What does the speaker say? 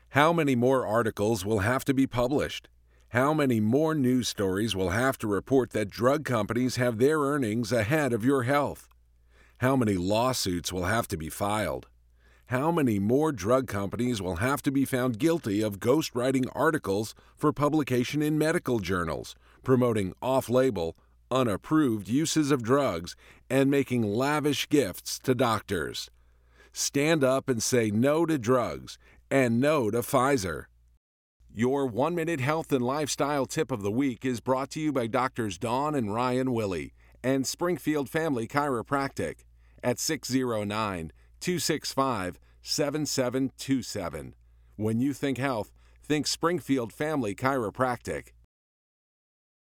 How many more articles will have to be published? How many more news stories will have to report that drug companies have their earnings ahead of your health? How many lawsuits will have to be filed? How many more drug companies will have to be found guilty of ghostwriting articles for publication in medical journals, promoting off-label, unapproved uses of drugs, and making lavish gifts to doctors? Stand up and say no to drugs and no to Pfizer. Your 1-minute health and lifestyle tip of the week is brought to you by Doctors Dawn and Ryan Willey and Springfield Family Chiropractic at 609-265-7727. When you think health, think Springfield Family Chiropractic.